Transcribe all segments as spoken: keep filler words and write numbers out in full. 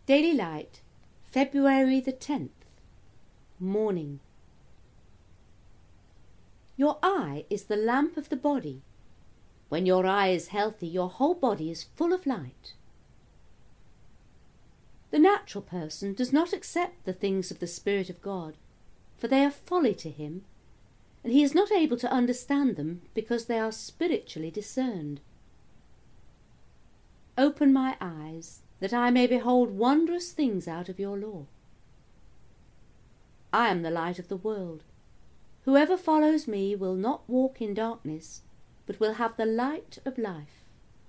Daily Light, February the tenth. Morning. Your eye is the lamp of the body. When your eye is healthy, your whole body is full of light. The natural person does not accept the things of the Spirit of God, for they are folly to him, and he is not able to understand them because they are spiritually discerned. Open my eyes, that I may behold wondrous things out of your law. I am the light of the world. Whoever follows me will not walk in darkness, but will have the light of life.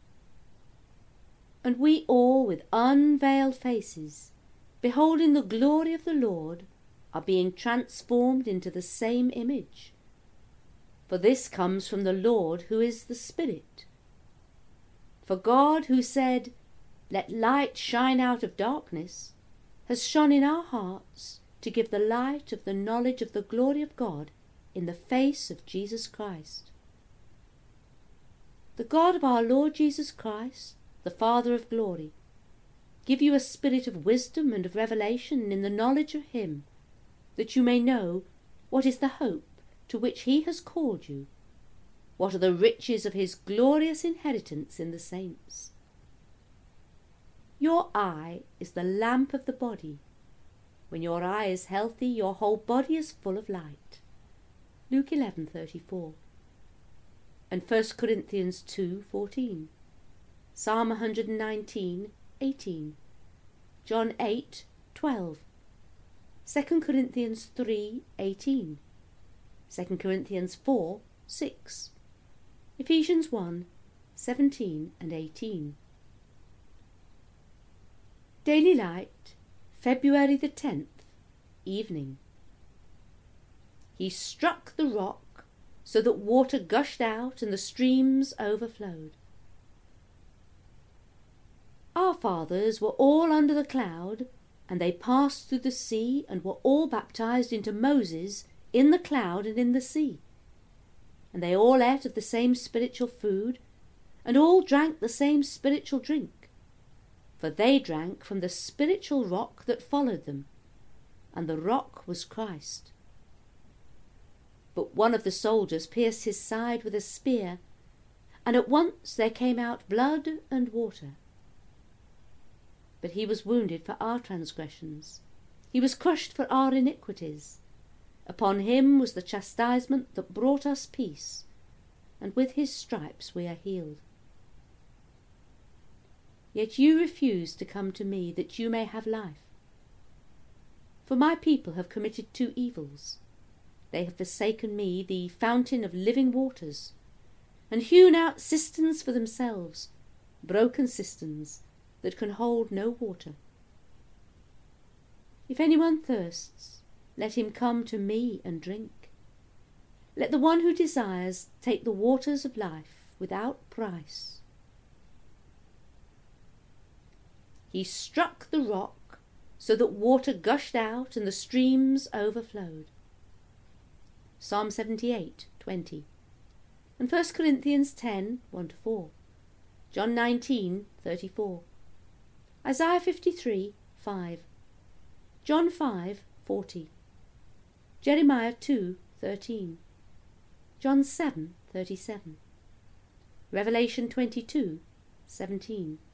And we all, with unveiled faces, beholding the glory of the Lord, are being transformed into the same image. For this comes from the Lord, who is the Spirit. For God, who said, "Let light shine out of darkness," has shone in our hearts to give the light of the knowledge of the glory of God in the face of Jesus Christ. The God of our Lord Jesus Christ, the Father of glory, give you a spirit of wisdom and of revelation in the knowledge of him, that you may know what is the hope to which he has called you, what are the riches of his glorious inheritance in the saints. Your eye is the lamp of the body. When your eye is healthy, your whole body is full of light. Luke eleven thirty-four. And First Corinthians two fourteen. Psalm one nineteen eighteen. John eight twelve. Second Corinthians three eighteen. Second Corinthians four six. Ephesians one seventeen and eighteen. Daily Light, February the tenth, evening. He struck the rock so that water gushed out and the streams overflowed. Our fathers were all under the cloud, and they passed through the sea and were all baptized into Moses in the cloud and in the sea. And they all ate of the same spiritual food, and all drank the same spiritual drink. For they drank from the spiritual rock that followed them, and the rock was Christ. But one of the soldiers pierced his side with a spear, and at once there came out blood and water. But he was wounded for our transgressions, he was crushed for our iniquities. Upon him was the chastisement that brought us peace, and with his stripes we are healed. Yet you refuse to come to me that you may have life. For my people have committed two evils. They have forsaken me, the fountain of living waters, and hewn out cisterns for themselves, broken cisterns that can hold no water. If anyone thirsts, let him come to me and drink. Let the one who desires take the waters of life without price. He struck the rock so that water gushed out and the streams overflowed. Psalm seventy-eight twenty. And First Corinthians ten one to four. John nineteen thirty-four. Isaiah fifty-three five. John five forty. Jeremiah two thirteen. John seven thirty-seven. Revelation twenty-two seventeen.